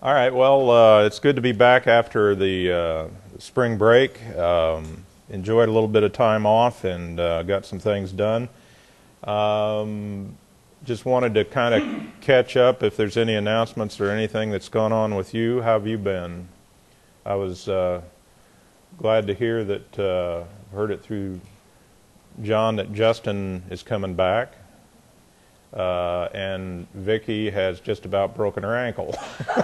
All right, well, it's good to be back after the spring break. Enjoyed a little bit of time off and got some things done. Just wanted to kind of catch up if there's any announcements or anything that's gone on with you. How have you been? I was glad to hear that, heard it through John, that Justin is coming back. And Vicki has just about broken her ankle.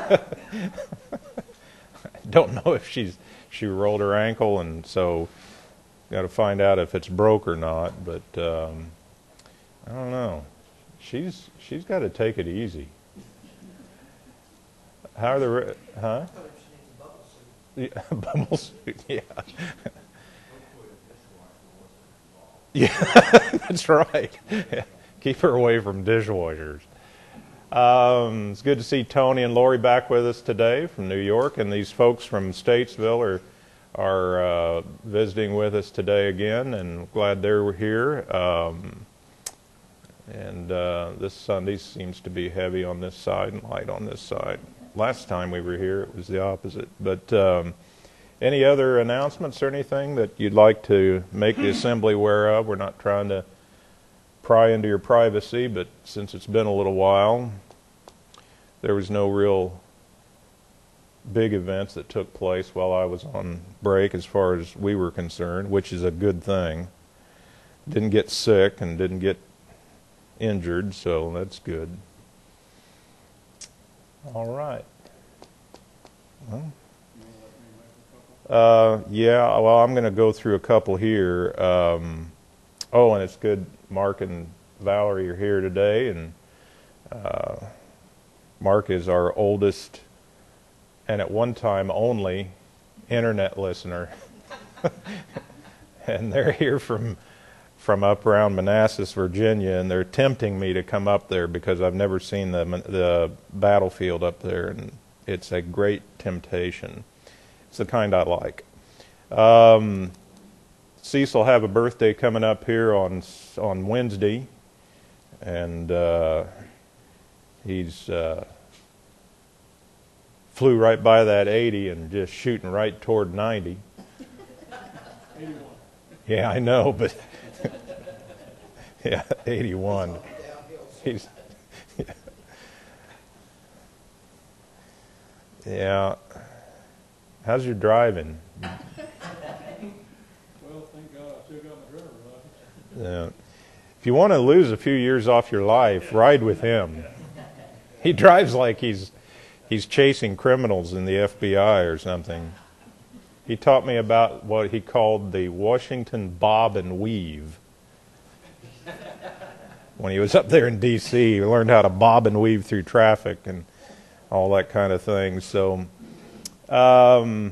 Don't know if she rolled her ankle, and so got to find out if it's broke or not. But I don't know. She's got to take it easy. How are the huh? Yeah, bubble suit. Yeah. Yeah, that's right. Yeah. Keep her away from dishwashers. It's good to see Tony and Lori back with us today from New York, and these folks from Statesville are visiting with us today again, and glad they're here. This Sunday seems to be heavy on this side and light on this side. Last time we were here, it was the opposite. But any other announcements or anything that you'd like to make the assembly aware of? We're not trying to pry into your privacy, but since it's been a little while, there was no real big events that took place while I was on break as far as we were concerned, which is a good thing. Didn't get sick and didn't get injured, so that's good. All right. Well, yeah, well, I'm going to go through a couple here. Oh, and it's good Mark and Valerie are here today, and Mark is our oldest and at one time only internet listener. And they're here from up around Manassas, Virginia, and they're tempting me to come up there because I've never seen the battlefield up there, and it's a great temptation. It's the kind I like. Cecil have a birthday coming up here on Wednesday, and he's flew right by that 80 and just shooting right toward 90. 81. Yeah, I know, but yeah, 81. He's yeah. How's your driving? Well, thank God I still got my driver's license. Yeah. If you want to lose a few years off your life, ride with him. He drives like he's chasing criminals in the FBI or something. He taught me about what he called the Washington bob and weave. When he was up there in D.C., he learned how to bob and weave through traffic and all that kind of thing. So, a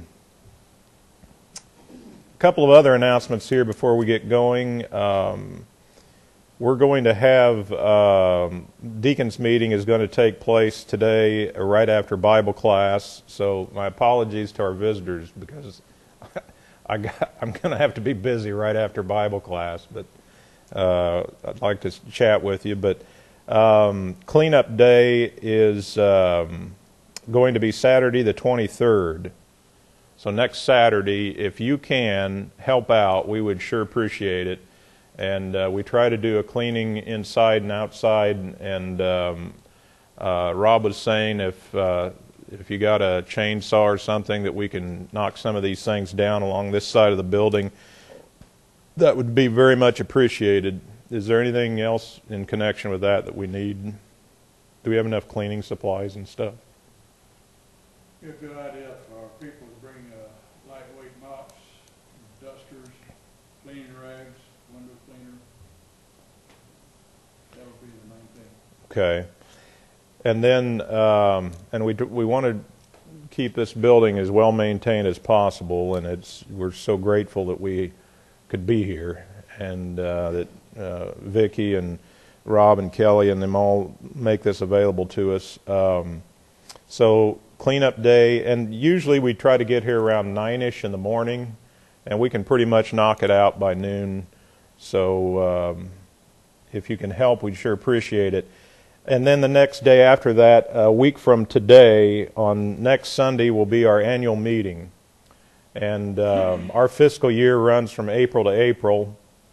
couple of other announcements here before we get going. We're going to have Deacon's meeting is going to take place today right after Bible class. So my apologies to our visitors because I'm going to have to be busy right after Bible class. But I'd like to chat with you. But cleanup day is going to be Saturday the 23rd. So next Saturday, if you can help out, we would sure appreciate it. And we try to do a cleaning inside and outside. And Rob was saying if you got a chainsaw or something that we can knock some of these things down along this side of the building, that would be very much appreciated. Is there anything else in connection with that we need? Do we have enough cleaning supplies and stuff? Be a good idea for people to bring lightweight mops, dusters, cleaning rags, window cleaner. That would be the main thing. Okay. And then, and we want to keep this building as well maintained as possible, and we're so grateful that we could be here, and that Vicki and Rob and Kelly and them all make this available to us. So cleanup day, and usually we try to get here around 9-ish in the morning, and we can pretty much knock it out by noon. So if you can help, we'd sure appreciate it. And then the next day after that, a week from today, on next Sunday, will be our annual meeting. And our fiscal year runs from April to April.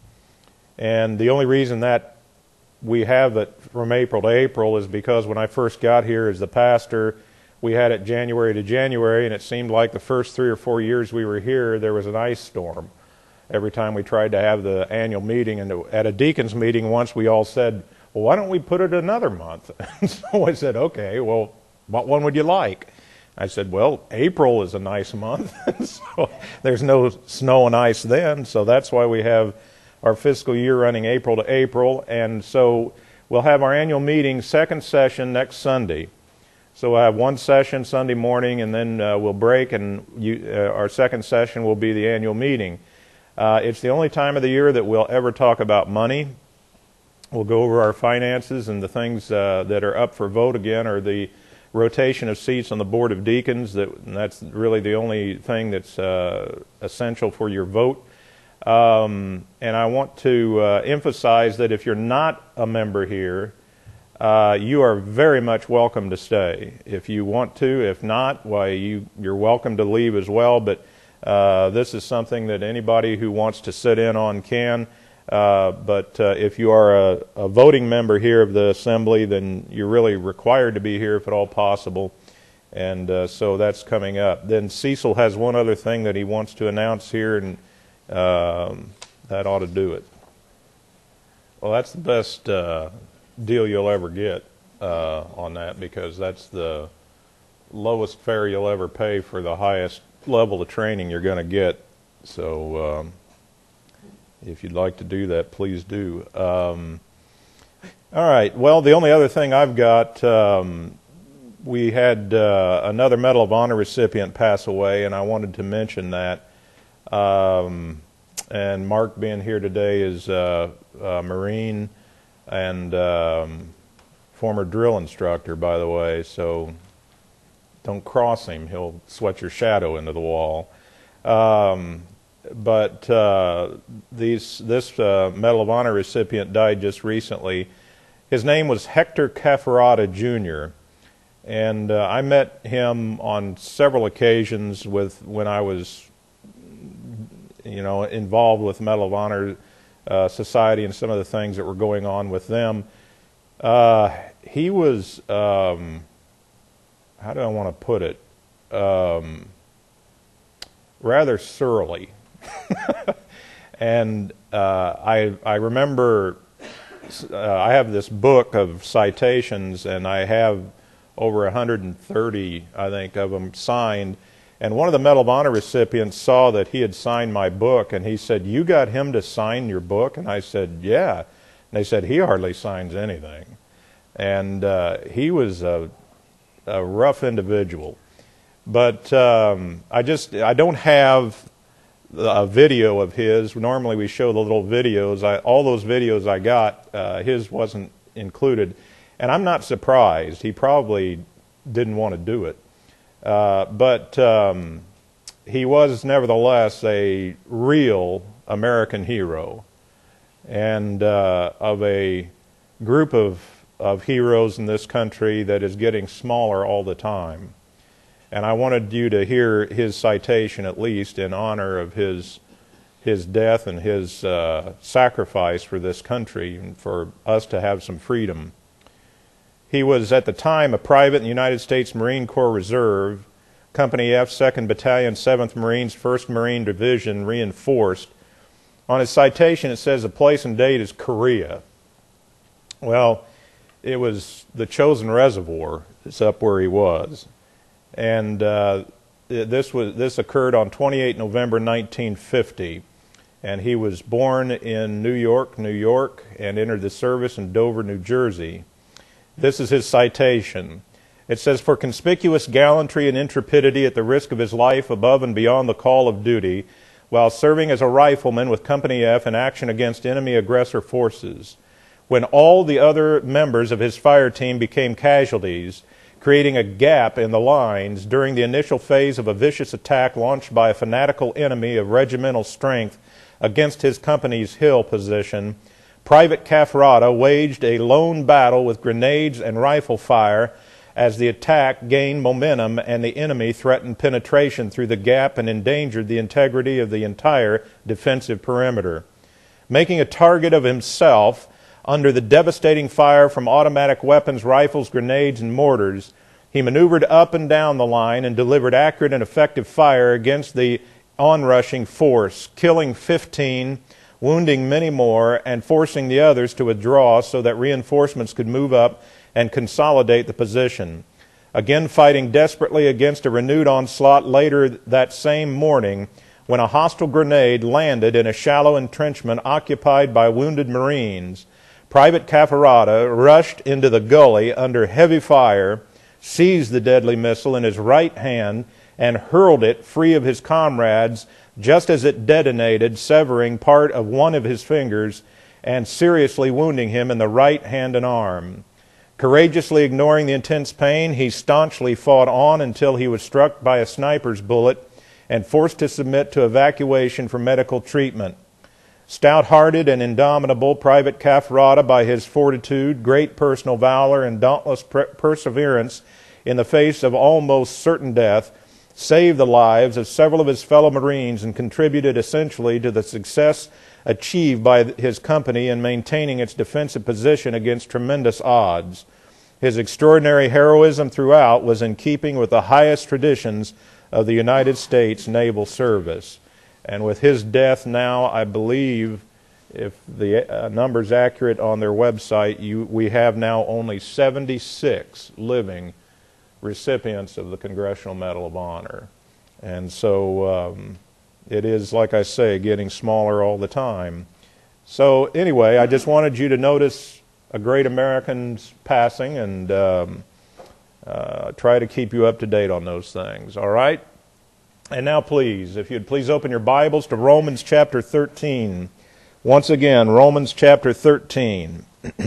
And the only reason that we have it from April to April is because when I first got here as the pastor, we had it January to January, and it seemed like the first 3 or 4 years we were here, there was an ice storm every time we tried to have the annual meeting. And at a deacons meeting once, we all said, well, why don't we put it another month? And so I said, okay, well, what one would you like? I said, well, April is a nice month. So there's no snow and ice then, so that's why we have our fiscal year running April to April. And so we'll have our annual meeting, second session, next Sunday. So we'll have one session Sunday morning, and then we'll break, and our second session will be the annual meeting. It's the only time of the year that we'll ever talk about money. We'll go over our finances, and the things that are up for vote again are the rotation of seats on the Board of Deacons. And that's really the only thing that's essential for your vote. And I want to emphasize that if you're not a member here, you are very much welcome to stay if you want to. If not, why, you're welcome to leave as well. But this is something that anybody who wants to sit in on can. But if you are a voting member here of the Assembly, then you're really required to be here if at all possible. And so that's coming up. Then Cecil has one other thing that he wants to announce here, and that ought to do it. Well, that's the best deal you'll ever get on that, because that's the lowest fare you'll ever pay for the highest level of training you're going to get. So if you'd like to do that, please do. All right. Well, the only other thing I've got, we had another Medal of Honor recipient pass away, and I wanted to mention that. And Mark being here today is a Marine and former drill instructor, by the way, so don't cross him. He'll sweat your shadow into the wall. But this Medal of Honor recipient died just recently. His name was Hector Cafferata, Jr., and I met him on several occasions when I was, involved with Medal of Honor Society and some of the things that were going on with them. He was, how do I want to put it, rather surly. And I remember I have this book of citations, and I have over 130, I think, of them signed. And one of the Medal of Honor recipients saw that he had signed my book, and he said, "You got him to sign your book?" And I said, "Yeah." And they said, "He hardly signs anything." And he was a rough individual. But I don't have a video of his. Normally we show the little videos. All those videos I got, his wasn't included. And I'm not surprised. He probably didn't want to do it. But he was nevertheless a real American hero, and of a group of heroes in this country that is getting smaller all the time. And I wanted you to hear his citation, at least, in honor of his death and his sacrifice for this country and for us to have some freedom. He was, at the time, a private in the United States Marine Corps Reserve, Company F, 2nd Battalion, 7th Marines, 1st Marine Division, reinforced. On his citation, it says the place and date is Korea. Well, it was the Chosin Reservoir. It's up where he was. And this occurred on 28 November 1950. And he was born in New York, and entered the service in Dover, New Jersey. This is his citation. It says, "For conspicuous gallantry and intrepidity at the risk of his life above and beyond the call of duty, while serving as a rifleman with Company F in action against enemy aggressor forces, when all the other members of his fire team became casualties, creating a gap in the lines during the initial phase of a vicious attack launched by a fanatical enemy of regimental strength against his company's hill position, Private Cafrata waged a lone battle with grenades and rifle fire as the attack gained momentum and the enemy threatened penetration through the gap and endangered the integrity of the entire defensive perimeter. Making a target of himself under the devastating fire from automatic weapons, rifles, grenades, and mortars, he maneuvered up and down the line and delivered accurate and effective fire against the onrushing force, killing 15, wounding many more, and forcing the others to withdraw so that reinforcements could move up and consolidate the position. Again, fighting desperately against a renewed onslaught later that same morning, when a hostile grenade landed in a shallow entrenchment occupied by wounded Marines, Private Cafrata rushed into the gully under heavy fire, seized the deadly missile in his right hand, and hurled it free of his comrades just as it detonated, severing part of one of his fingers and seriously wounding him in the right hand and arm. Courageously ignoring the intense pain, he staunchly fought on until he was struck by a sniper's bullet and forced to submit to evacuation for medical treatment. Stout-hearted and indomitable, Private Cafrata, by his fortitude, great personal valor, and dauntless perseverance in the face of almost certain death, saved the lives of several of his fellow Marines and contributed essentially to the success achieved by his company in maintaining its defensive position against tremendous odds. His extraordinary heroism throughout was in keeping with the highest traditions of the United States Naval Service. And with his death now, I believe, if the number's accurate on their website, we have now only 76 living recipients of the Congressional Medal of Honor. And so it is, like I say, getting smaller all the time. So anyway, I just wanted you to notice a great American's passing and try to keep you up to date on those things, all right? And now please, if you'd please open your Bibles to Romans chapter 13. Once again, Romans chapter 13.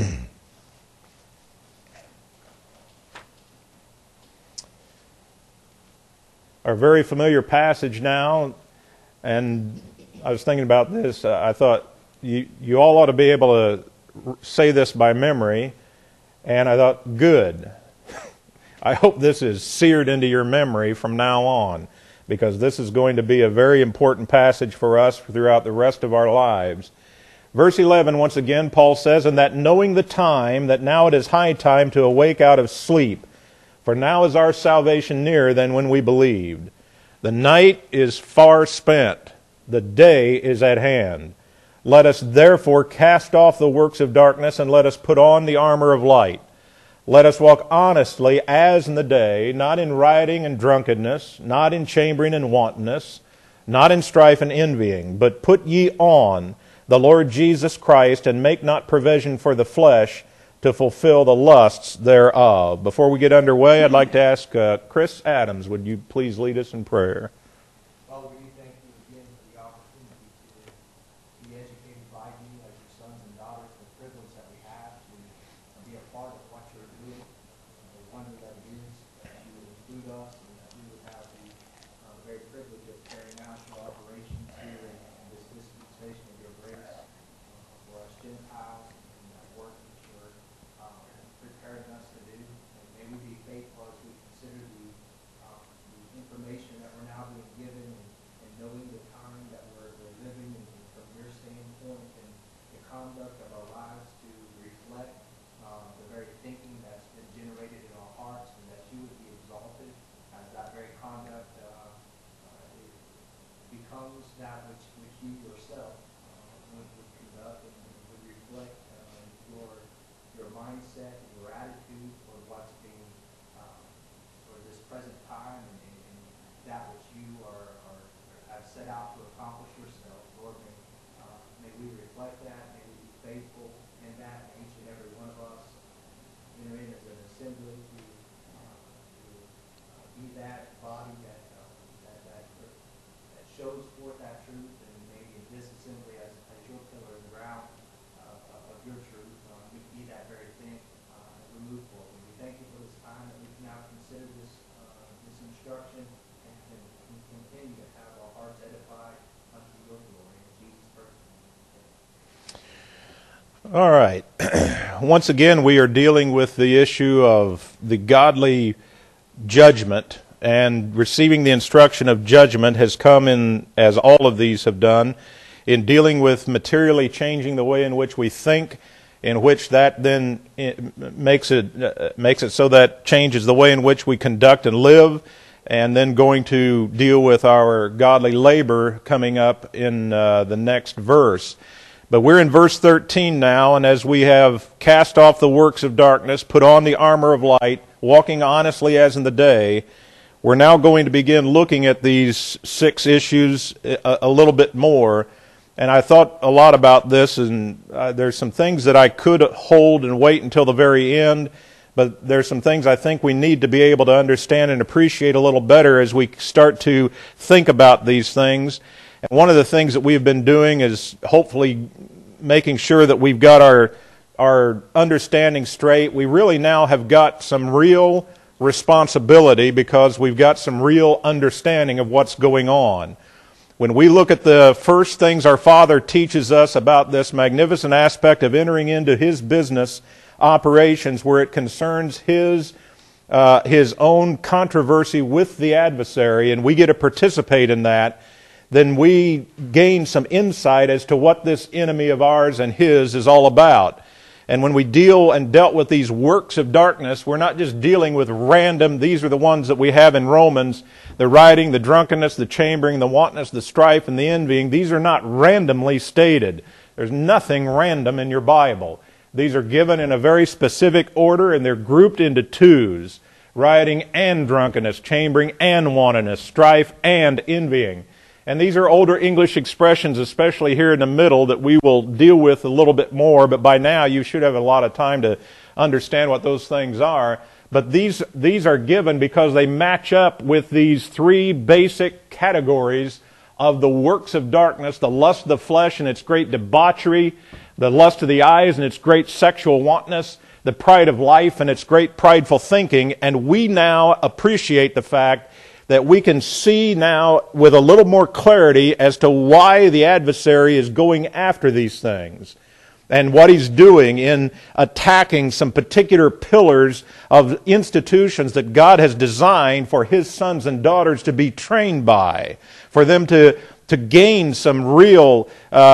Our very familiar passage now, and I was thinking about this. I thought you all ought to be able to say this by memory, and I thought, good. I hope this is seared into your memory from now on, because this is going to be a very important passage for us throughout the rest of our lives. Verse 11, once again, Paul says, "And that knowing the time, that now it is high time to awake out of sleep, for now is our salvation nearer than when we believed. The night is far spent, the day is at hand. Let us therefore cast off the works of darkness, and let us put on the armor of light. Let us walk honestly as in the day, not in rioting and drunkenness, not in chambering and wantonness, not in strife and envying, but put ye on the Lord Jesus Christ, and make not provision for the flesh to fulfill the lusts thereof." Before we get underway, I'd like to ask Chris Adams, would you please lead us in prayer? Father, we thank you again for the opportunity to be educated by you as your sons and daughters, the privilege that we have to be a part of what you're doing, the wonder that it is that you would include us and that we would have the very privilege of carrying out your operations here in this dispensation of your grace for us Gentiles and that work that you're preparing us to do. And may we be faithful as we consider the information that we're now being given and knowing the time that we're living and from your standpoint and the conduct of our lives to reflect the very thinking that's been generated in our hearts, and that you would be exalted as that very conduct becomes that which you yourself would conduct and would reflect your mindset and your attitude for what's being for this present time and that which you have set out to accomplish yourself. Lord, may we reflect that, may we be faithful in that, may each and every one of us enter in as an assembly to be that body that shows forth that truth, and maybe in this assembly as your pillar in the ground of your truth, we can be that very thing as we move forward. We thank you for this time that we can now consider this instruction and can continue to have our hearts edified unto your glory. In Jesus' first name. All right. Once again, we are dealing with the issue of the godly judgment, and receiving the instruction of judgment has come in, as all of these have done, in dealing with materially changing the way in which we think, in which that then makes it so that changes the way in which we conduct and live, and then going to deal with our godly labor coming up in the next verse. But we're in verse 13 now, and as we have cast off the works of darkness, put on the armor of light, walking honestly as in the day, we're now going to begin looking at these 6 issues a little bit more. And I thought a lot about this, and there's some things that I could hold and wait until the very end, but there's some things I think we need to be able to understand and appreciate a little better as we start to think about these things. And one of the things that we've been doing is hopefully making sure that we've got our understanding straight. We really now have got some real responsibility because we've got some real understanding of what's going on. When we look at the first things our Father teaches us about this magnificent aspect of entering into His business operations where it concerns His own controversy with the adversary, and we get to participate in that, then we gain some insight as to what this enemy of ours and His is all about. And when we dealt with these works of darkness, we're not just dealing with random, these are the ones that we have in Romans, the rioting, the drunkenness, the chambering, the wantonness, the strife, and the envying. These are not randomly stated. There's nothing random in your Bible. These are given in a very specific order, and they're grouped into 2s, rioting and drunkenness, chambering and wantonness, strife and envying. And these are older English expressions, especially here in the middle, that we will deal with a little bit more, but by now you should have a lot of time to understand what those things are. But these are given because they match up with these 3 basic categories of the works of darkness: the lust of the flesh and its great debauchery, the lust of the eyes and its great sexual wantonness, the pride of life and its great prideful thinking. And we now appreciate the fact that we can see now with a little more clarity as to why the adversary is going after these things and what he's doing in attacking some particular pillars of institutions that God has designed for His sons and daughters to be trained by, for them to gain some real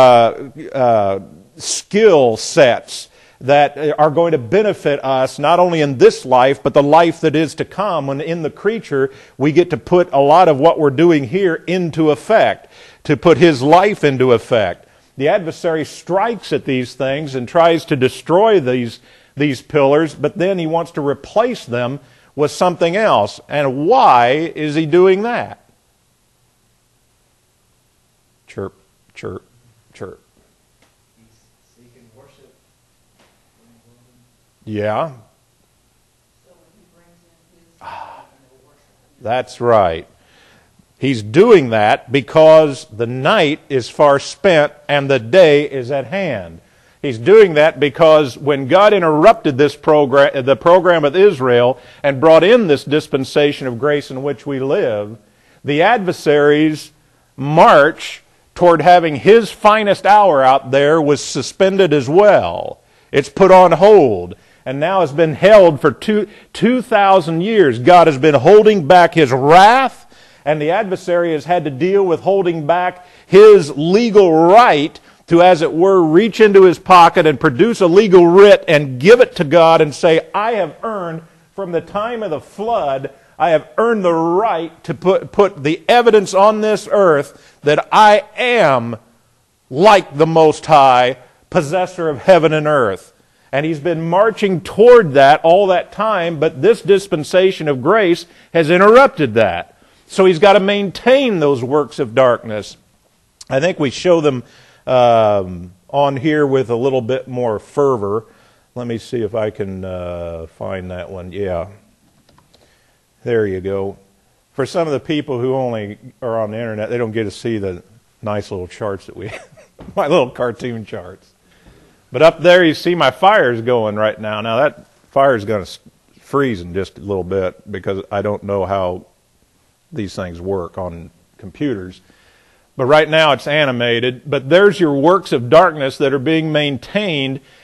skill sets that are going to benefit us not only in this life, but the life that is to come. When in the creature, we get to put a lot of what we're doing here into effect, to put His life into effect. The adversary strikes at these things and tries to destroy these pillars, but then he wants to replace them with something else. And why is he doing that? Chirp, chirp, chirp. Yeah. That's right. He's doing that because the night is far spent and the day is at hand. He's doing that because when God interrupted this program, the program of Israel, and brought in this dispensation of grace in which we live, the adversary's march toward having his finest hour out there was suspended as well. It's put on hold. And now has been held for 2,000 years. God has been holding back His wrath, and the adversary has had to deal with holding back his legal right to, as it were, reach into his pocket and produce a legal writ and give it to God and say, I have earned, from the time of the flood, I have earned the right to put the evidence on this earth that I am like the Most High, possessor of heaven and earth. And he's been marching toward that all that time, but this dispensation of grace has interrupted that. So he's got to maintain those works of darkness. I think we show them on here with a little bit more fervor. Let me see if I can find that one. Yeah. There you go. For some of the people who only are on the internet, they don't get to see the nice little charts that we have. My little cartoon charts. But up there you see my fire's going right now. Now that fire's going to freeze in just a little bit because I don't know how these things work on computers. But right now it's animated. But there's your works of darkness that are being maintained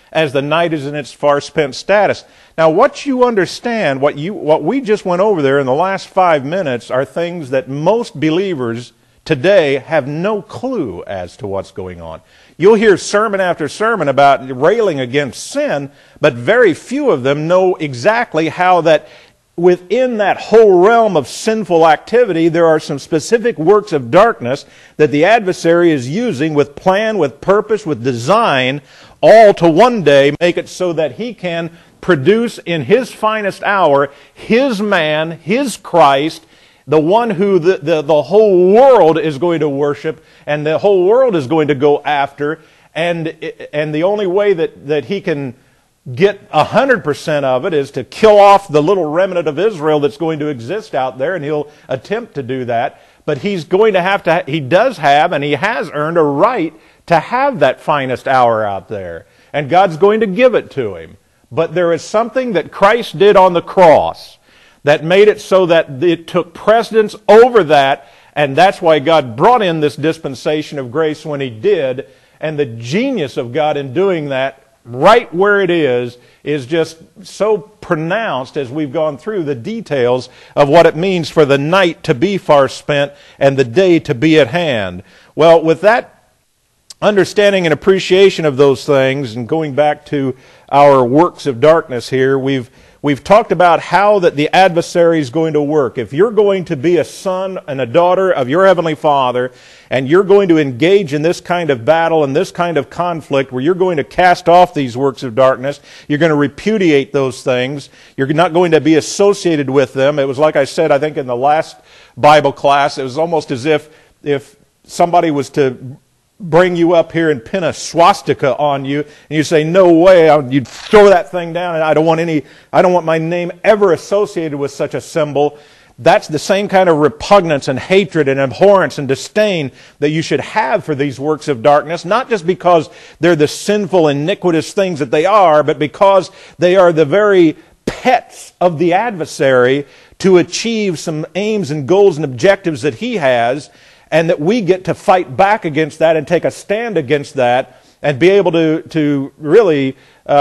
as the night is in its far spent status. Now, what you understand, what we just went over there in the last 5 minutes are things that most believers today have no clue as to what's going on. You'll hear sermon after sermon about railing against sin, but very few of them know exactly how that within that whole realm of sinful activity, there are some specific works of darkness that the adversary is using with plan, with purpose, with design, all to one day make it so that he can produce in his finest hour his man, his Christ, the one who the whole world is going to worship and the whole world is going to go after. And the only way that he can get 100% of it is to kill off the little remnant of Israel that's going to exist out there, and he'll attempt to do that. But he's going to he does have, and he has earned a right to have that finest hour out there. And God's going to give it to him. But there is something that Christ did on the cross that made it so that it took precedence over that, and that's why God brought in this dispensation of grace when he did. And the genius of God in doing that, right where it is just so pronounced as we've gone through the details of what it means for the night to be far spent and the day to be at hand. Well, with that understanding and appreciation of those things, and going back to our works of darkness here, we've talked about how that the adversary is going to work. If you're going to be a son and a daughter of your Heavenly Father, and you're going to engage in this kind of battle and this kind of conflict where you're going to cast off these works of darkness, you're going to repudiate those things, you're not going to be associated with them. It was like I said, I think in the last Bible class, it was almost as if somebody was to bring you up here and pin a swastika on you, and you say, no way, you'd throw that thing down, and I don't want my name ever associated with such a symbol. That's the same kind of repugnance and hatred and abhorrence and disdain that you should have for these works of darkness, not just because they're the sinful, iniquitous things that they are, but because they are the very pets of the adversary to achieve some aims and goals and objectives that he has, and that we get to fight back against that and take a stand against that and be able to really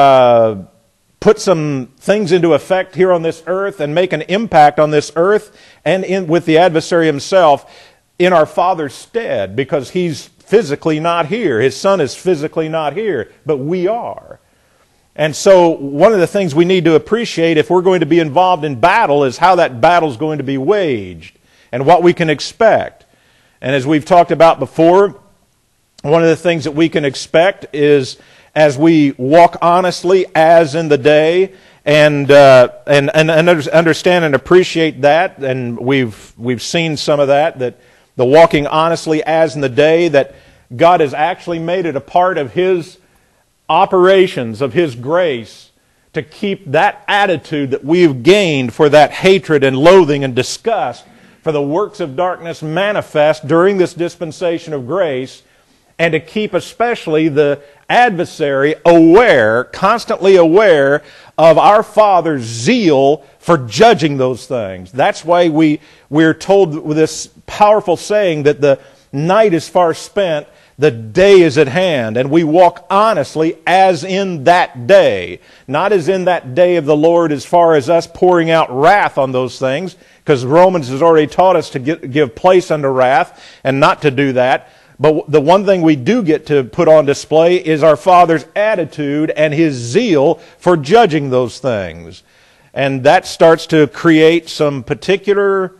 put some things into effect here on this earth and make an impact on this earth and with the adversary himself in our Father's stead, because he's physically not here. His Son is physically not here, but we are. And so one of the things we need to appreciate if we're going to be involved in battle is how that battle is going to be waged and what we can expect. And as we've talked about before, one of the things that we can expect is as we walk honestly as in the day and understand and appreciate that, and we've seen some of that the walking honestly as in the day, that God has actually made it a part of His operations, of His grace, to keep that attitude that we've gained for that hatred and loathing and disgust for the works of darkness manifest during this dispensation of grace, and to keep especially the adversary aware, constantly aware of our Father's zeal for judging those things. That's why we're told with this powerful saying that the night is far spent, the day is at hand, and we walk honestly as in that day. Not as in that day of the Lord as far as us pouring out wrath on those things, because Romans has already taught us to give place unto wrath and not to do that. But the one thing we do get to put on display is our Father's attitude and His zeal for judging those things. And that starts to create some particular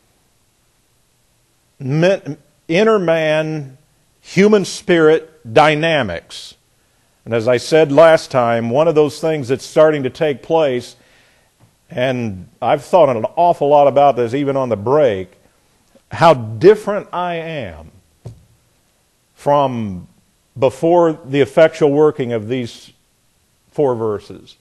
inner man, human spirit dynamics. And as I said last time, one of those things that's starting to take place, and I've thought an awful lot about this even on the break, how different I am from before the effectual working of these 4 verses.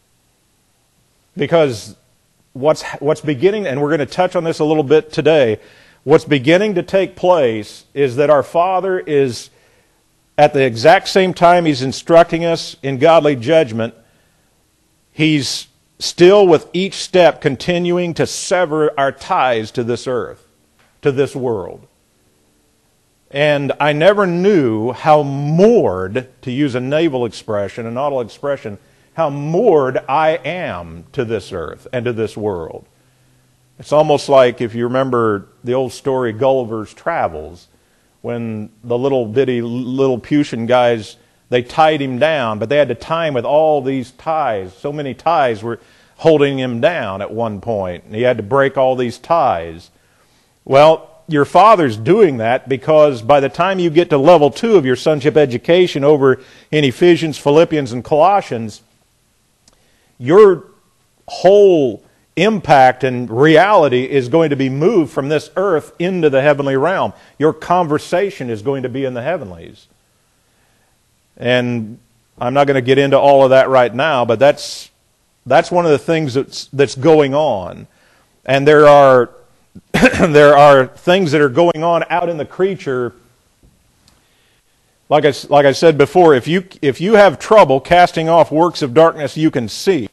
Because what's beginning, and we're going to touch on this a little bit today, what's beginning to take place is that our Father is, at the exact same time He's instructing us in godly judgment, He's still with each step continuing to sever our ties to this earth, to this world. And I never knew how moored, to use a naval expression, a nautical expression, how moored I am to this earth and to this world. It's almost like, if you remember the old story Gulliver's Travels, when the little bitty Lilliputian guys, they tied him down, but they had to tie him with all these ties. So many ties were holding him down at one point, and he had to break all these ties. Well, your Father's doing that because by the time you get to level 2 of your sonship education over in Ephesians, Philippians, and Colossians, your whole impact and reality is going to be moved from this earth into the heavenly realm. Your conversation is going to be in the heavenlies. And I'm not going to get into all of that right now, but that's one of the things that's going on. And there are there are things that are going on out in the creature. Like I said before, if you have trouble casting off works of darkness you can see,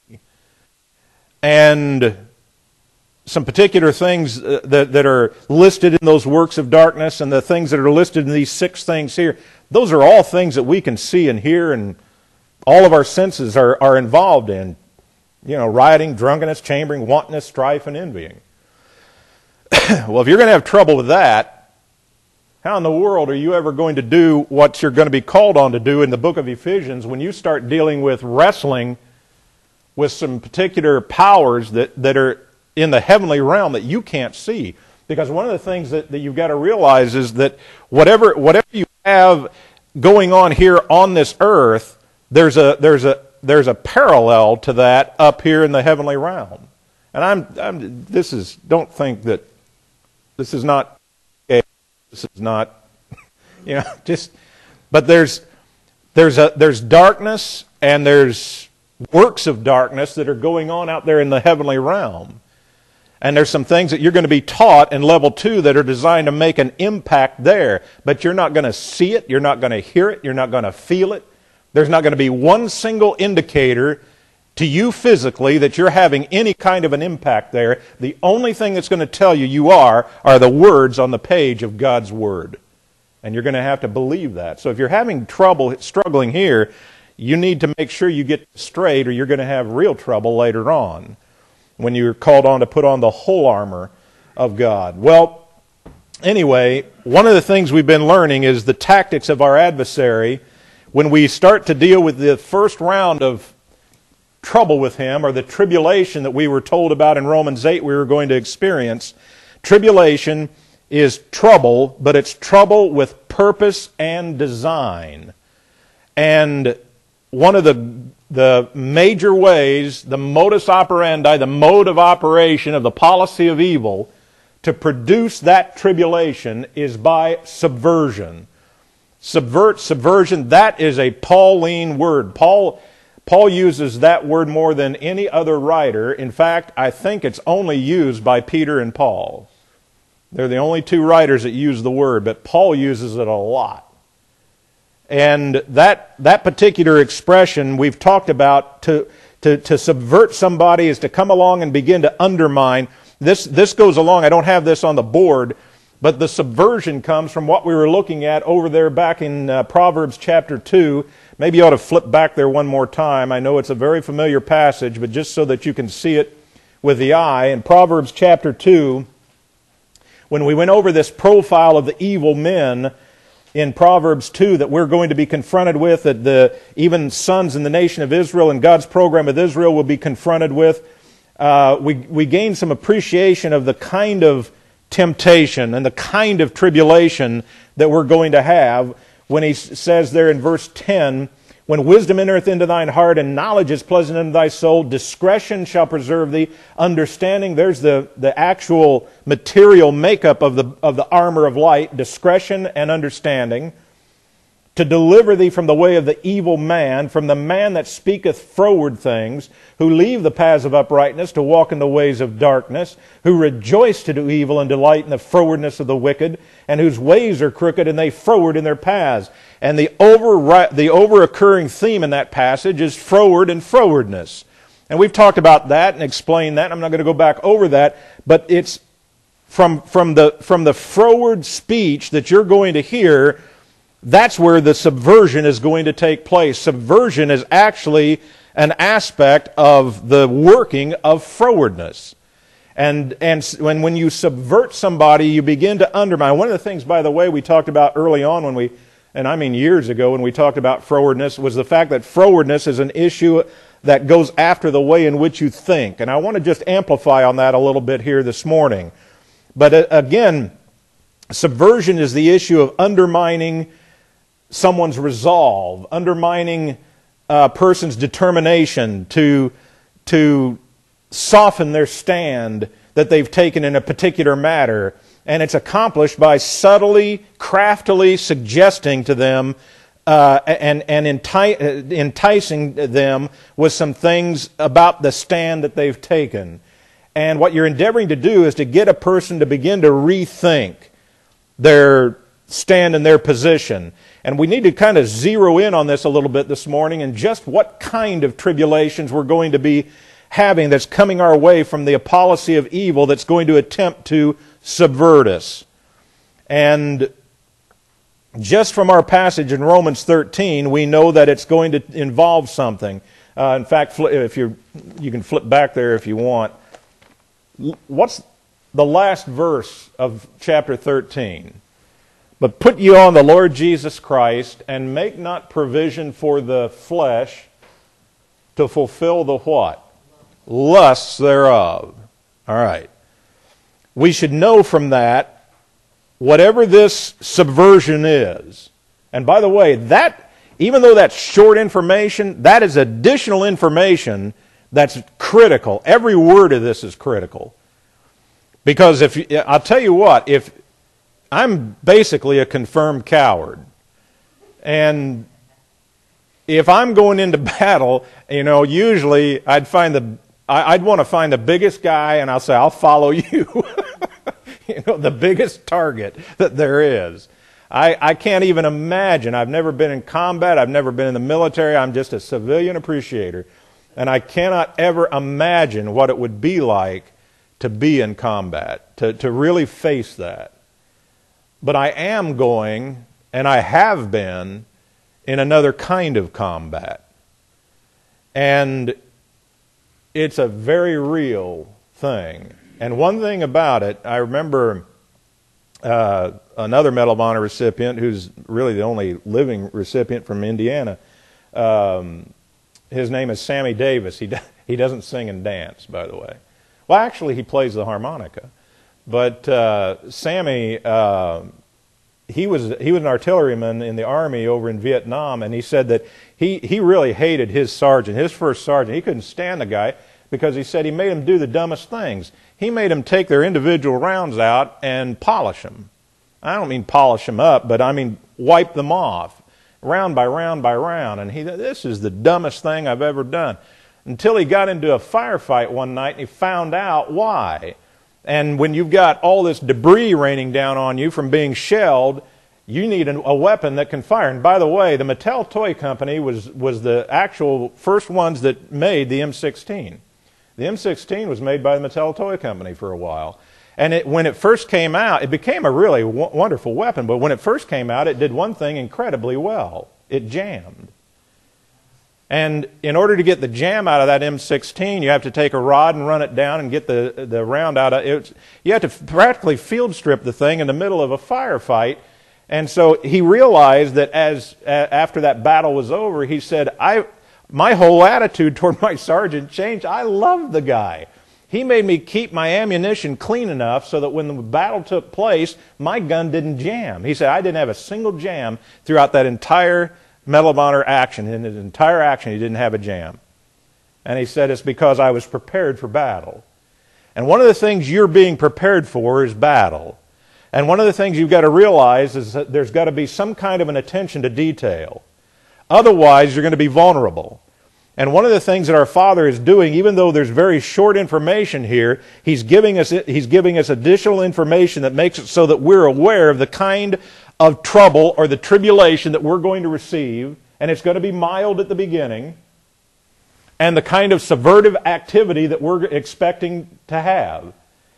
and some particular things that are listed in those works of darkness and the things that are listed in these 6 things here, those are all things that we can see and hear, and all of our senses are involved in. Rioting, drunkenness, chambering, wantonness, strife, and envying. Well, if you're going to have trouble with that, how in the world are you ever going to do what you're going to be called on to do in the book of Ephesians when you start dealing with wrestling with some particular powers that are in the heavenly realm that you can't see? Because one of the things that you've got to realize is that whatever you have going on here on this earth, there's a parallel to that up here in the heavenly realm. And don't think that this is not, this is not, but there's darkness and there's works of darkness that are going on out there in the heavenly realm. And there's some things that you're going to be taught in level 2 that are designed to make an impact there. But you're not going to see it, you're not going to hear it, you're not going to feel it. There's not going to be one single indicator to you physically that you're having any kind of an impact there. The only thing that's going to tell you are the words on the page of God's Word. And you're going to have to believe that. So if you're having trouble struggling here, you need to make sure you get straight, or you're going to have real trouble later on when you're called on to put on the whole armor of God. Well, anyway, one of the things we've been learning is the tactics of our adversary when we start to deal with the first round of trouble with him, or the tribulation that we were told about in Romans 8 we were going to experience. Tribulation is trouble, but it's trouble with purpose and design. And one of the major ways, the modus operandi, the mode of operation of the policy of evil to produce that tribulation is by subversion. Subversion, that is a Pauline word. Paul uses that word more than any other writer. In fact, I think it's only used by Peter and Paul. They're the only 2 writers that use the word, but Paul uses it a lot. And that particular expression we've talked about, to subvert somebody, is to come along and begin to undermine. This goes along, I don't have this on the board, but the subversion comes from what we were looking at over there back in Proverbs chapter 2. Maybe you ought to flip back there one more time. I know it's a very familiar passage, but just so that you can see it with the eye. In Proverbs chapter 2, when we went over this profile of the evil men in Proverbs 2 that we're going to be confronted with, that even sons in the nation of Israel and God's program with Israel will be confronted with, we gained some appreciation of the kind of temptation and the kind of tribulation that we're going to have when he says there in verse 10, when wisdom entereth into thine heart and knowledge is pleasant unto thy soul, discretion shall preserve thee. Understanding, there's the actual material makeup of the armor of light, discretion and understanding. To deliver thee from the way of the evil man, from the man that speaketh froward things, who leave the paths of uprightness to walk in the ways of darkness, who rejoice to do evil and delight in the frowardness of the wicked, and whose ways are crooked and they froward in their paths. And the over-occurring theme in that passage is froward and frowardness. And we've talked about that and explained that. I'm not going to go back over that, but it's from the froward speech that you're going to hear, that's where the subversion is going to take place. Subversion is actually an aspect of the working of frowardness. And when you subvert somebody, you begin to undermine. One of the things, by the way, we talked about early on and I mean years ago when we talked about frowardness, was the fact that frowardness is an issue that goes after the way in which you think. And I want to just amplify on that a little bit here this morning. But again, subversion is the issue of undermining someone's resolve, undermining a person's determination to soften their stand that they've taken in a particular matter. And it's accomplished by subtly, craftily suggesting to them and enticing them with some things about the stand that they've taken. And what you're endeavoring to do is to get a person to begin to rethink their stand and their position. And we need to kind of zero in on this a little bit this morning and just what kind of tribulations we're going to be having that's coming our way from the policy of evil that's going to attempt to subvert us. And just from our passage in Romans 13, we know that it's going to involve something. In fact, if you can flip back there if you want. What's the last verse of chapter 13? But put you on the Lord Jesus Christ, and make not provision for the flesh to fulfill the what? Lusts thereof. All right. We should know from that, whatever this subversion is, and by the way, that, even though that's short information, that is additional information that's critical. Every word of this is critical. Because I'll tell you what, if I'm basically a confirmed coward, and if I'm going into battle, usually I'd want to find the biggest guy, and I'll say, I'll follow you. The biggest target that there is. I can't even imagine. I've never been in combat. I've never been in the military. I'm just a civilian appreciator. And I cannot ever imagine what it would be like to be in combat, to really face that. But I am going, and I have been, in another kind of combat. And it's a very real thing. And one thing about it, I remember another Medal of Honor recipient, who's really the only living recipient from Indiana. His name is Sammy Davis. He doesn't sing and dance, by the way. Well, actually, he plays the harmonica. But Sammy, he was an artilleryman in the Army over in Vietnam, and he said that he really hated his sergeant, his first sergeant. He couldn't stand the guy because he said he made him do the dumbest things. He made them take their individual rounds out and polish them. I don't mean polish them up, but I mean wipe them off, round by round by round. And this is the dumbest thing I've ever done. Until he got into a firefight one night and he found out why. And when you've got all this debris raining down on you from being shelled, you need a weapon that can fire. And by the way, the Mattel Toy Company was the actual first ones that made the M16. The M16 was made by the Mattel Toy Company for a while. And when it first came out, it became a really wonderful weapon. But when it first came out, it did one thing incredibly well. It jammed. And in order to get the jam out of that M16, you have to take a rod and run it down and get the round out of it. You have to practically field strip the thing in the middle of a firefight. And so he realized that after that battle was over, he said, my whole attitude toward my sergeant changed. I loved the guy. He made me keep my ammunition clean enough so that when the battle took place, my gun didn't jam. He said, I didn't have a single jam throughout that entire Medal of Honor action. In his entire action, he didn't have a jam. And he said, it's because I was prepared for battle. And one of the things you're being prepared for is battle. And one of the things you've got to realize is that there's got to be some kind of an attention to detail. Otherwise, you're going to be vulnerable. And one of the things that our Father is doing, even though there's very short information here, He's giving us additional information that makes it so that we're aware of the kind of trouble or the tribulation that we're going to receive, and it's going to be mild at the beginning, and the kind of subvertive activity that we're expecting to have.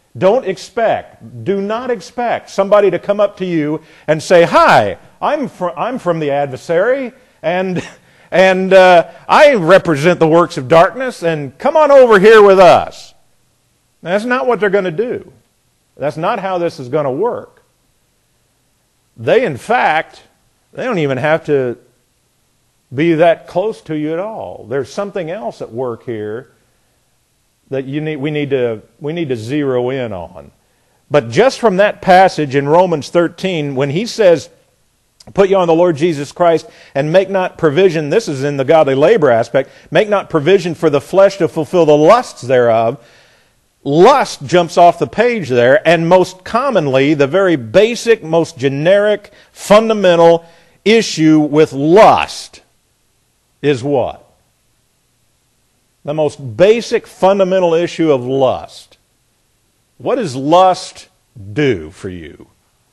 do not expect somebody to come up to you and say, "Hi, I'm from the adversary, and I represent the works of darkness, and come on over here with us." That's not what they're going to do. That's not how this is going to work. They don't even have to be that close to you at all. There's something else at work here that we need to zero in on. But just from that passage in Romans 13, when he says, "Put you on the Lord Jesus Christ, and make not provision," this is in the godly labor aspect, "make not provision for the flesh to fulfill the lusts thereof." Lust jumps off the page there, and most commonly, the very basic, most generic, fundamental issue with lust is what? The most basic, fundamental issue of lust. What does lust do for you?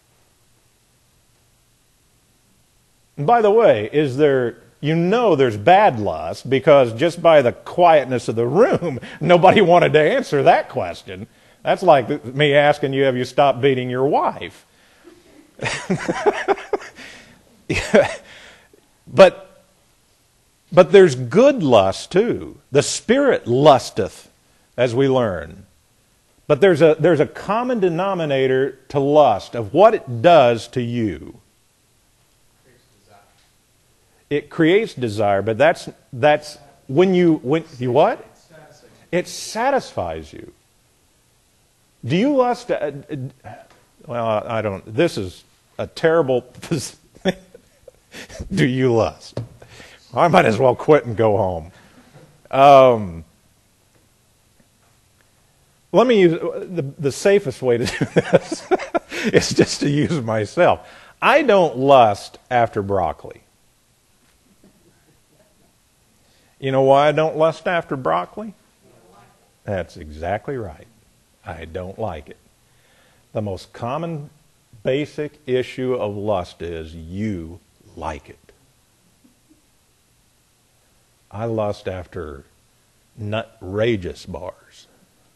And by the way, there's bad lust, because just by the quietness of the room, nobody wanted to answer that question. That's like me asking you, have you stopped beating your wife? But there's good lust too. The Spirit lusteth, as we learn. But there's a common denominator to lust of what it does to you. It creates desire, but that's when you what? It satisfies you. Do you lust? Well, I don't. This is a terrible. Do you lust? I might as well quit and go home. Let me use the safest way to do this is just to use myself. I don't lust after broccoli. You know why I don't lust after broccoli? That's exactly right. I don't like it. The most common basic issue of lust is you like it. I lust after nutrageous bars.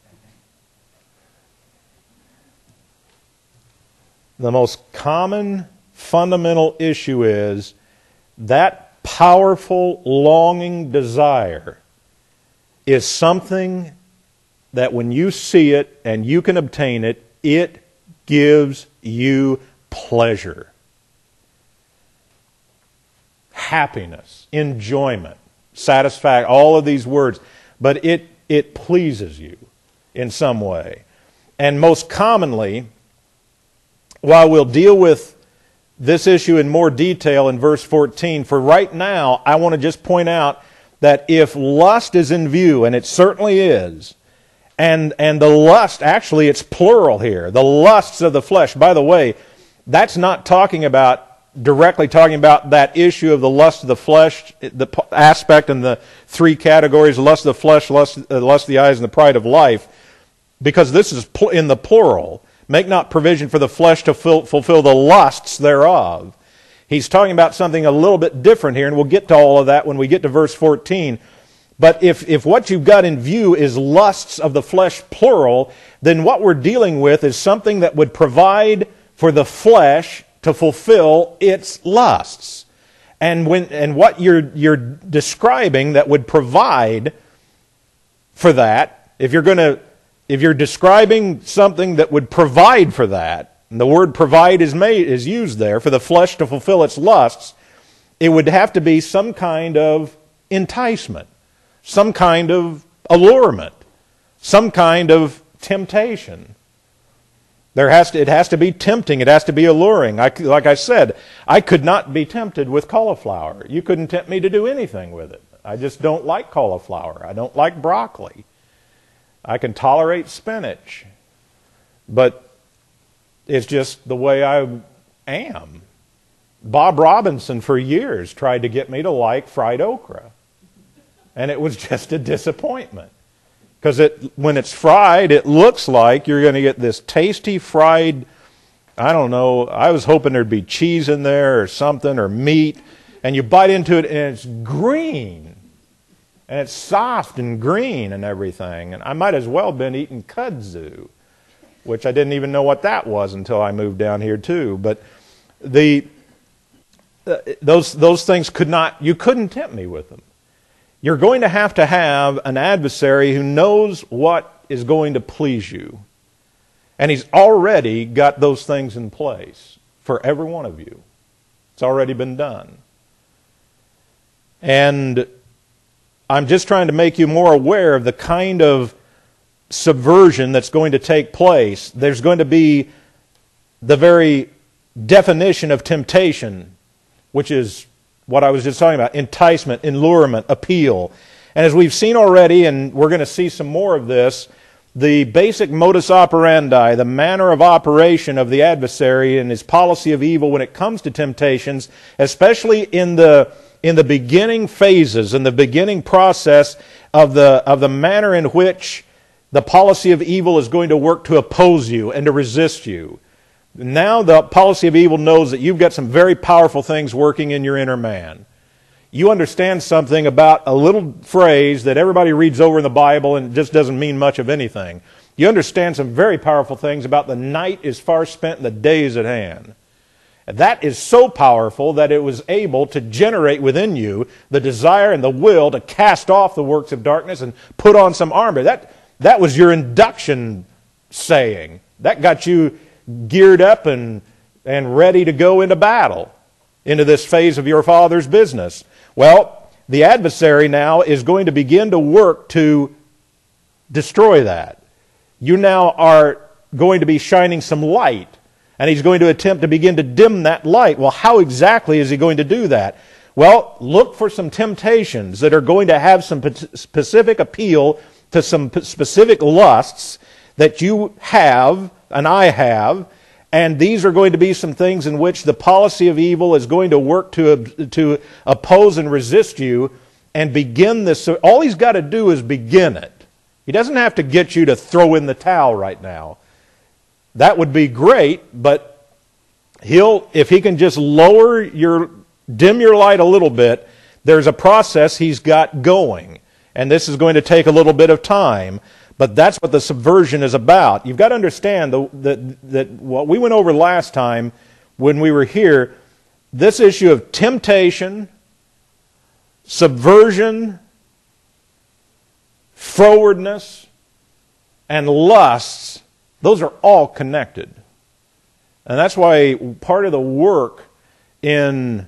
The most common fundamental issue is that powerful longing desire is something that when you see it and you can obtain it, it gives you pleasure, happiness, enjoyment, satisfaction, all of these words, but it pleases you in some way. And most commonly, while we'll deal with this issue in more detail in verse 14, for right now, I want to just point out that if lust is in view, and it certainly is, and the lust, actually it's plural here, the lusts of the flesh. By the way, that's not directly talking about that issue of the lust of the flesh, the aspect and the three categories, lust of the flesh, lust of the eyes, and the pride of life, because this is in the plural. Make not provision for the flesh to fulfill the lusts thereof. He's talking about something a little bit different here, and we'll get to all of that when we get to verse 14. But if what you've got in view is lusts of the flesh, plural, then what we're dealing with is something that would provide for the flesh to fulfill its lusts. And what you're describing that would provide for that, if you're describing something that would provide for that, and the word provide is used there, for the flesh to fulfill its lusts, it would have to be some kind of enticement, some kind of allurement, some kind of temptation. It has to be tempting. It has to be alluring. Like I said, I could not be tempted with cauliflower. You couldn't tempt me to do anything with it. I just don't like cauliflower. I don't like broccoli. I can tolerate spinach, but it's just the way I am. Bob Robinson for years tried to get me to like fried okra, and it was just a disappointment. Because when it's fried, it looks like you're going to get this tasty fried, I don't know, I was hoping there'd be cheese in there or something, or meat, and you bite into it and it's green. And it's soft and green and everything. And I might as well have been eating kudzu. which I didn't even know what that was until I moved down here too. But those things you couldn't tempt me with them. You're going to have an adversary who knows what is going to please you. And he's already got those things in place for every one of you. It's already been done. And I'm just trying to make you more aware of the kind of subversion that's going to take place. There's going to be the very definition of temptation, which is what I was just talking about: enticement, allurement, appeal. And as we've seen already, and we're going to see some more of this, the basic modus operandi, the manner of operation of the adversary and his policy of evil when it comes to temptations, especially in the beginning phases, in the beginning process of the manner in which the policy of evil is going to work to oppose you and to resist you. Now the policy of evil knows that you've got some very powerful things working in your inner man. You understand something about a little phrase that everybody reads over in the Bible and it just doesn't mean much of anything. You understand some very powerful things about the night is far spent and the day is at hand. That is so powerful that it was able to generate within you the desire and the will to cast off the works of darkness and put on some armor. That was your induction saying. That got you geared up and ready to go into battle, into this phase of your Father's business. Well, the adversary now is going to begin to work to destroy that. You now are going to be shining some light, and he's going to attempt to begin to dim that light. Well, how exactly is he going to do that? Well, look for some temptations that are going to have some specific appeal to some specific lusts that you have and I have, and these are going to be some things in which the policy of evil is going to work to oppose and resist you and begin this. So all he's got to do is begin it. He doesn't have to get you to throw in the towel right now. That would be great, but if he can just dim your light a little bit, there's a process he's got going. And this is going to take a little bit of time. But that's what the subversion is about. You've got to understand that what we went over last time when we were here, this issue of temptation, subversion, frowardness, and lusts, those are all connected. And that's why part of the work in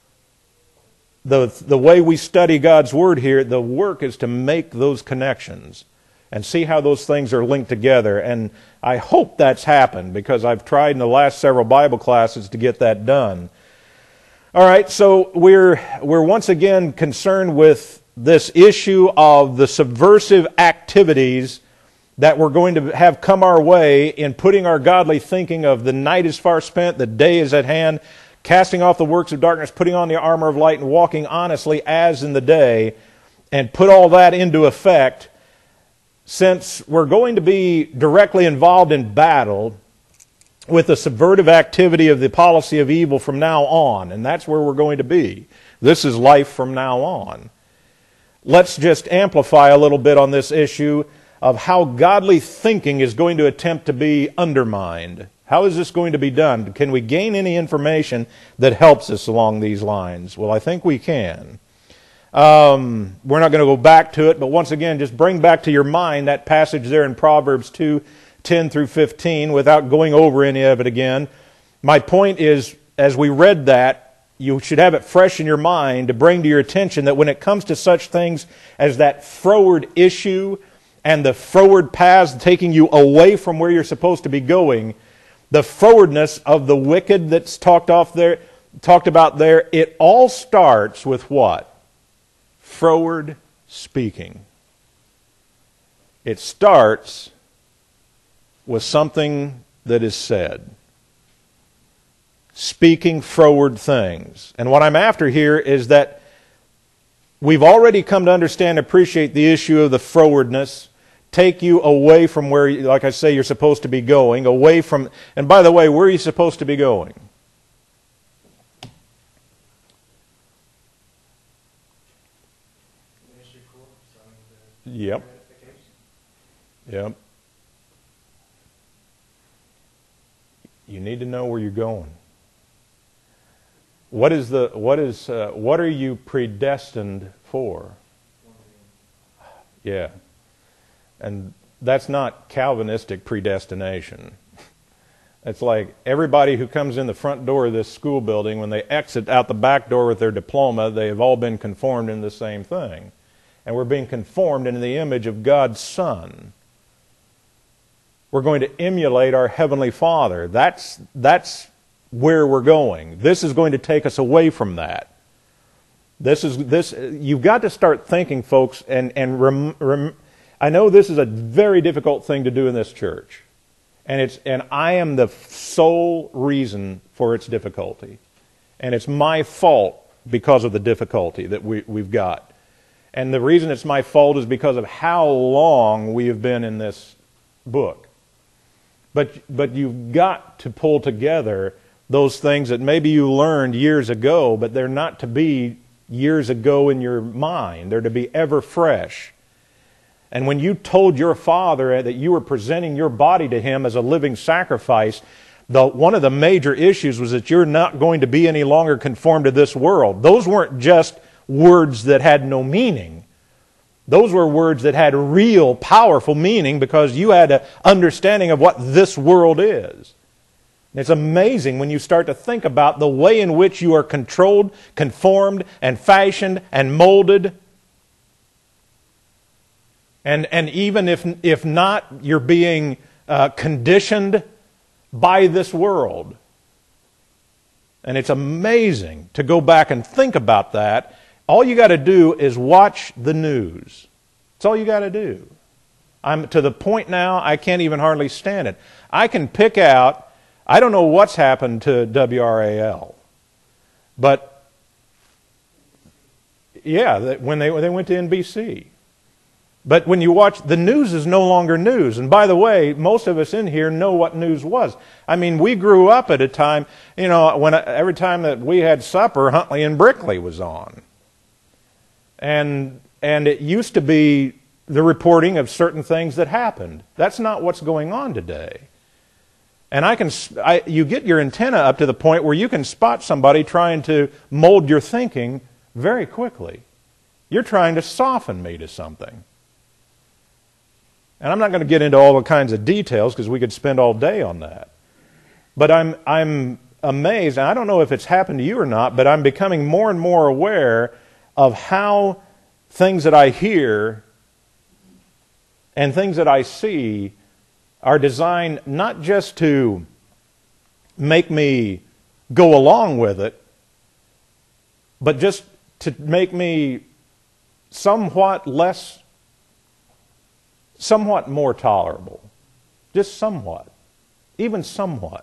the way we study God's Word here, the work is to make those connections and see how those things are linked together. And I hope that's happened, because I've tried in the last several Bible classes to get that done. All right, so we're once again concerned with this issue of the subversive activities that we're going to have come our way in putting our godly thinking of the night is far spent, the day is at hand, casting off the works of darkness, putting on the armor of light, and walking honestly as in the day, and put all that into effect. Since we're going to be directly involved in battle with the subvertive activity of the policy of evil from now on, and that's where we're going to be. This is life from now on. Let's just amplify a little bit on this issue of how godly thinking is going to attempt to be undermined. How is this going to be done? Can we gain any information that helps us along these lines? Well, I think we can. We're not going to go back to it, but once again, just bring back to your mind that passage there in Proverbs 2:10 through 15 without going over any of it again. My point is, as we read that, you should have it fresh in your mind to bring to your attention that when it comes to such things as that froward issue and the froward paths taking you away from where you're supposed to be going, the frowardness of the wicked that's talked about there, it all starts with what? Froward speaking. It starts with something that is said. Speaking froward things. And what I'm after here is that we've already come to understand and appreciate the issue of the frowardness, take you away from where, like I say, you're supposed to be going, away from, and by the way, where are you supposed to be going? Yep. Yep. You need to know where you're going. What are you predestined for? Yeah. And that's not Calvinistic predestination. It's like everybody who comes in the front door of this school building, when they exit out the back door with their diploma, they have all been conformed into the same thing. And we're being conformed into the image of God's Son. We're going to emulate our Heavenly Father. That's where we're going. This is going to take us away from that. You've got to start thinking, folks, and I know this is a very difficult thing to do in this church. And I am the sole reason for its difficulty. And it's my fault because of the difficulty that we've got. And the reason it's my fault is because of how long we have been in this book. But you've got to pull together those things that maybe you learned years ago, but they're not to be years ago in your mind. They're to be ever fresh. And when you told your Father that you were presenting your body to Him as a living sacrifice, one of the major issues was that you're not going to be any longer conformed to this world. Those weren't just words that had no meaning. Those were words that had real, powerful meaning because you had an understanding of what this world is. It's amazing when you start to think about the way in which you are controlled, conformed, and fashioned, and molded. And even if not, you're being conditioned by this world. And it's amazing to go back and think about that. All you got to do is watch the news. That's all you got to do. I'm to the point now I can't even hardly stand it. I can pick out, I don't know what's happened to WRAL, but yeah, when they went to NBC. But when you watch, the news is no longer news. And by the way, most of us in here know what news was. I mean, we grew up at a time, every time that we had supper, Huntley and Brickley was on. And it used to be the reporting of certain things that happened. That's not what's going on today. And you get your antenna up to the point where you can spot somebody trying to mold your thinking very quickly. You're trying to soften me to something. And I'm not going to get into all the kinds of details because we could spend all day on that. But I'm amazed, and I don't know if it's happened to you or not, but I'm becoming more and more aware of how things that I hear and things that I see are designed not just to make me go along with it, but just to make me somewhat more tolerable. Just somewhat. Even somewhat.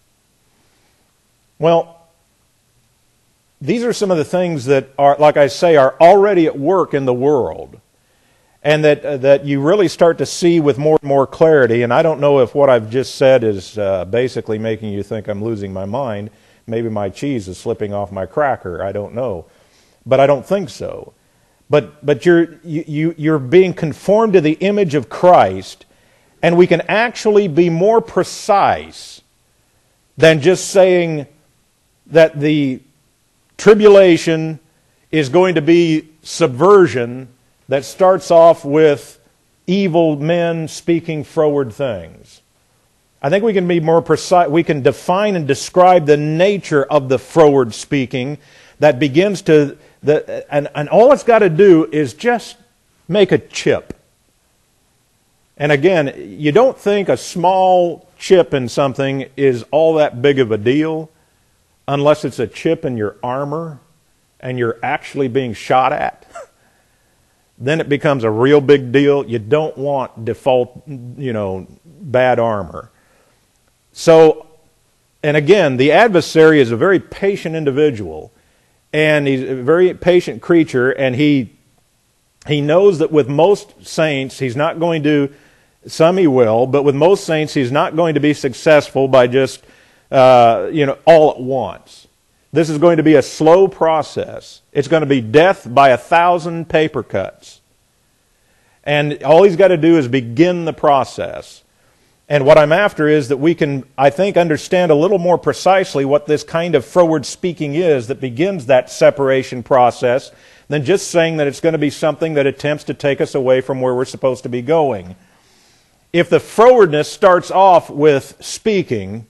Well, these are some of the things that are, like I say, are already at work in the world. And that you really start to see with more and more clarity. And I don't know if what I've just said is basically making you think I'm losing my mind. Maybe my cheese is slipping off my cracker. I don't know. But I don't think so. But you're being conformed to the image of Christ, and we can actually be more precise than just saying that the tribulation is going to be subversion that starts off with evil men speaking froward things. I think we can be more precise. We can define and describe the nature of the froward speaking that begins to... And all it's got to do is just make a chip. And again, you don't think a small chip in something is all that big of a deal unless it's a chip in your armor and you're actually being shot at. Then it becomes a real big deal. You don't want default, bad armor. So, and again, the adversary is a very patient individual. And he's a very patient creature, and he knows that with most saints, he's not going to, some he will, but with most saints, he's not going to be successful by just, all at once. This is going to be a slow process. It's going to be death by 1,000 paper cuts. And all he's got to do is begin the process. And what I'm after is that we can, I think, understand a little more precisely what this kind of froward speaking is that begins that separation process than just saying that it's going to be something that attempts to take us away from where we're supposed to be going. If the frowardness starts off with speaking,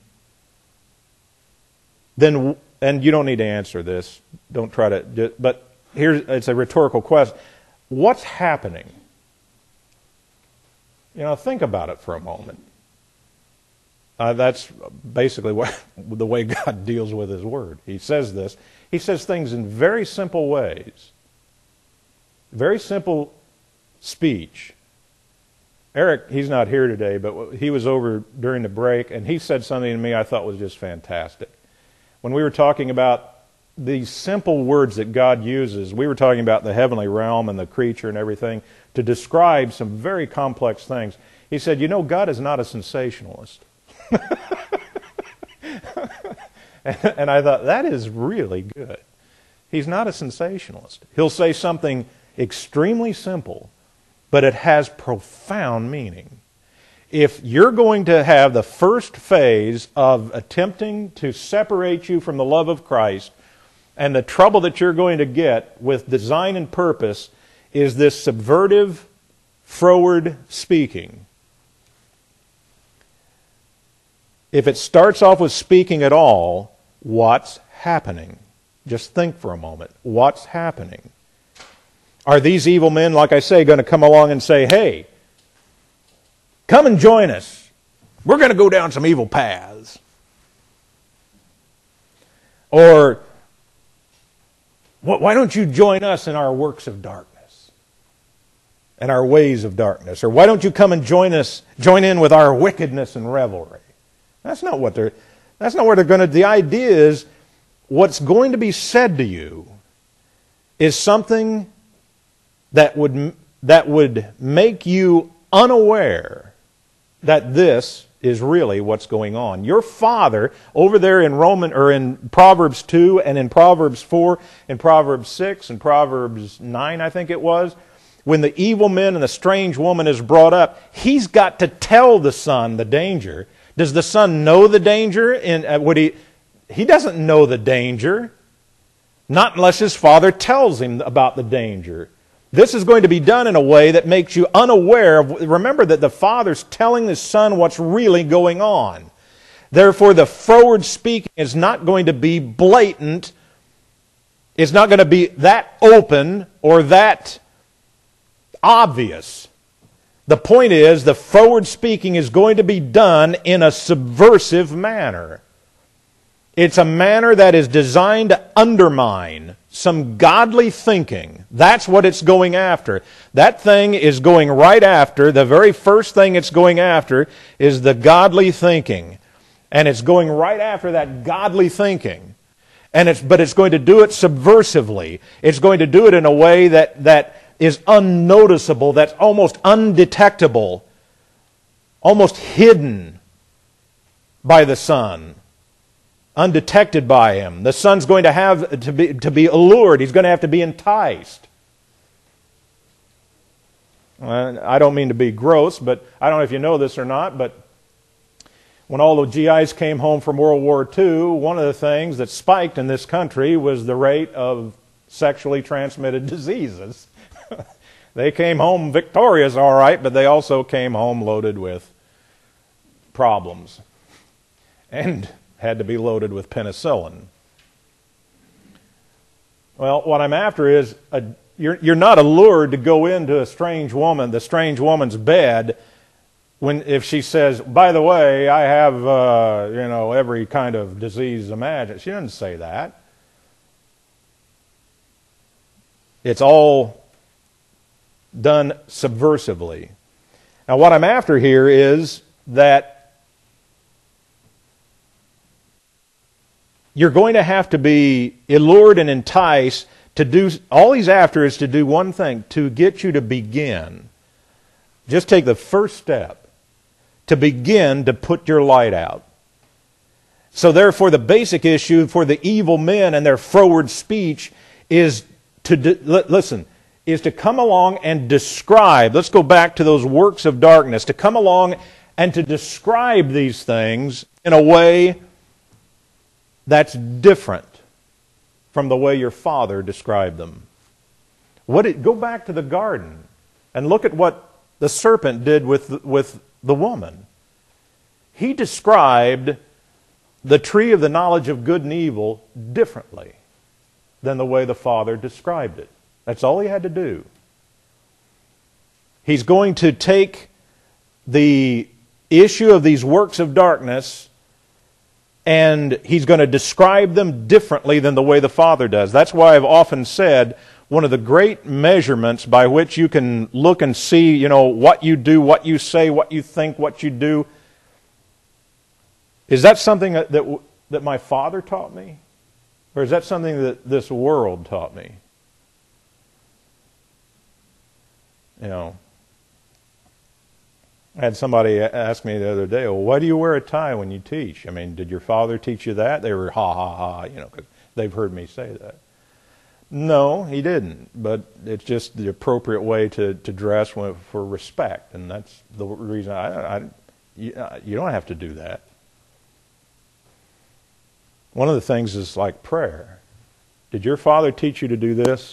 then, and you don't need to answer this, don't try to, but it's a rhetorical question. What's happening? Think about it for a moment. That's basically the way God deals with His Word. He says this. He says things in very simple ways. Very simple speech. Eric, he's not here today, but he was over during the break, and he said something to me I thought was just fantastic. When we were talking about these simple words that God uses, we were talking about the heavenly realm and the creature and everything to describe some very complex things. He said, God is not a sensationalist. And I thought, that is really good. He's not a sensationalist. He'll say something extremely simple, but it has profound meaning. If you're going to have the first phase of attempting to separate you from the love of Christ, and the trouble that you're going to get with design and purpose is this subvertive, froward speaking. If it starts off with speaking at all, what's happening? Just think for a moment. What's happening? Are these evil men, like I say, going to come along and say, hey, come and join us. We're going to go down some evil paths. Or, why don't you join us in our works of darkness and our ways of darkness? Or why don't you come and join in with our wickedness and revelry? That's not what they're going to. The idea is what's going to be said to you is something that would make you unaware that this is really what's going on. Your father over there in Proverbs 2 and in Proverbs 4 and Proverbs 6 and Proverbs 9, I think it was, when the evil man and the strange woman is brought up, he's got to tell the son the danger. Does the son know the danger? He doesn't know the danger. Not unless his father tells him about the danger. This is going to be done in a way that makes you unaware of. Remember that the father's telling the son what's really going on. Therefore, the forward speaking is not going to be blatant. It's not going to be that open or that obvious. The point is, the forward speaking is going to be done in a subversive manner. It's a manner that is designed to undermine some godly thinking. That's what it's going after. That thing is going right after, the very first thing it's going after is the godly thinking. And it's going right after that godly thinking. But it's going to do it subversively. It's going to do it in a way that is unnoticeable, that's almost undetectable, almost hidden by the son, undetected by him. The son's going to have to be allured. He's going to have to be enticed. I don't mean to be gross, but I don't know if you know this or not, but when all the GIs came home from World War II, one of the things that spiked in this country was the rate of sexually transmitted diseases. They came home victorious, all right, but they also came home loaded with problems and had to be loaded with penicillin. Well, what I'm after is you're not allured to go into the strange woman's bed, if she says, by the way, I have every kind of disease imagined. She doesn't say that. It's all done subversively. Now, what I'm after here is that you're going to have to be allured and enticed to do, all he's after is to do one thing, to get you to begin. Just take the first step, to begin to put your light out. So therefore, the basic issue for the evil men and their froward speech is is to come along and describe. Let's go back to those works of darkness. To come along and to describe these things in a way that's different from the way your Father described them. Go back to the garden and look at what the serpent did with the woman. He described the tree of the knowledge of good and evil differently than the way the Father described it. That's all he had to do. He's going to take the issue of these works of darkness and he's going to describe them differently than the way the Father does. That's why I've often said one of the great measurements by which you can look and see, what you do, what you say, what you think, what you do. Is that something that my Father taught me? Or is that something that this world taught me? I had somebody ask me the other day, well, why do you wear a tie when you teach? I mean, did your father teach you that? They were ha, ha, ha, because they've heard me say that. No, he didn't, but it's just the appropriate way to dress for respect, and that's the reason you don't have to do that. One of the things is like prayer. Did your father teach you to do this?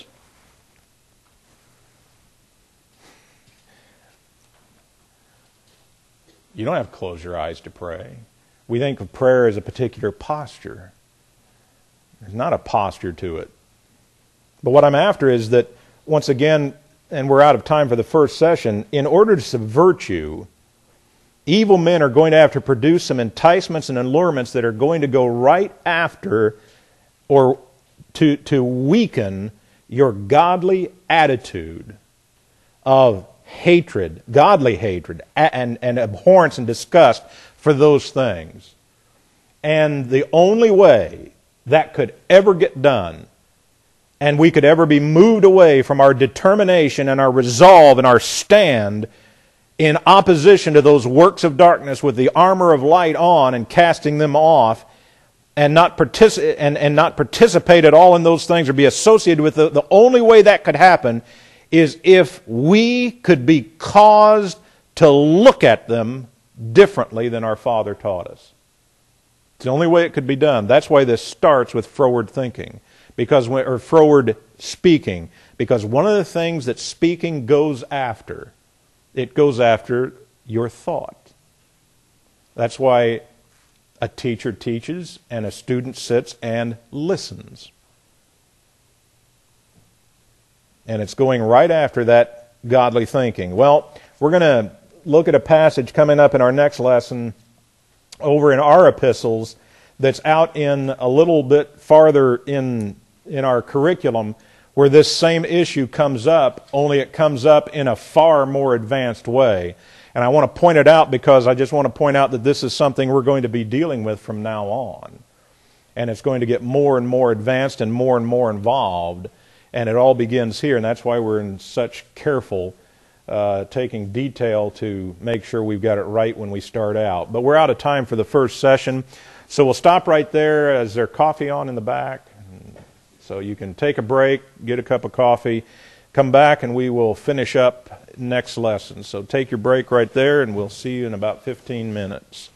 You don't have to close your eyes to pray. We think of prayer as a particular posture. There's not a posture to it. But what I'm after is that, once again, and we're out of time for the first session, in order to subvert you, evil men are going to have to produce some enticements and allurements that are going to go right after or to weaken your godly attitude of hatred, godly hatred, and abhorrence and disgust for those things. And the only way that could ever get done, and we could ever be moved away from our determination and our resolve and our stand in opposition to those works of darkness with the armor of light on and casting them off, and not participate at all in those things or be associated with the only way that could happen is if we could be caused to look at them differently than our Father taught us. It's the only way it could be done. That's why this starts with froward thinking, or froward speaking, because one of the things that speaking goes after, it goes after your thought. That's why a teacher teaches and a student sits and listens. And it's going right after that godly thinking. Well, we're going to look at a passage coming up in our next lesson over in our epistles that's out in a little bit farther in our curriculum where this same issue comes up, only it comes up in a far more advanced way. And I want to point it out because I just want to point out that this is something we're going to be dealing with from now on. And it's going to get more and more advanced and more involved. And it all begins here, and that's why we're in such careful taking detail to make sure we've got it right when we start out. But we're out of time for the first session, so we'll stop right there. Is there coffee on in the back? So you can take a break, get a cup of coffee, come back, and we will finish up next lesson. So take your break right there, and we'll see you in about 15 minutes.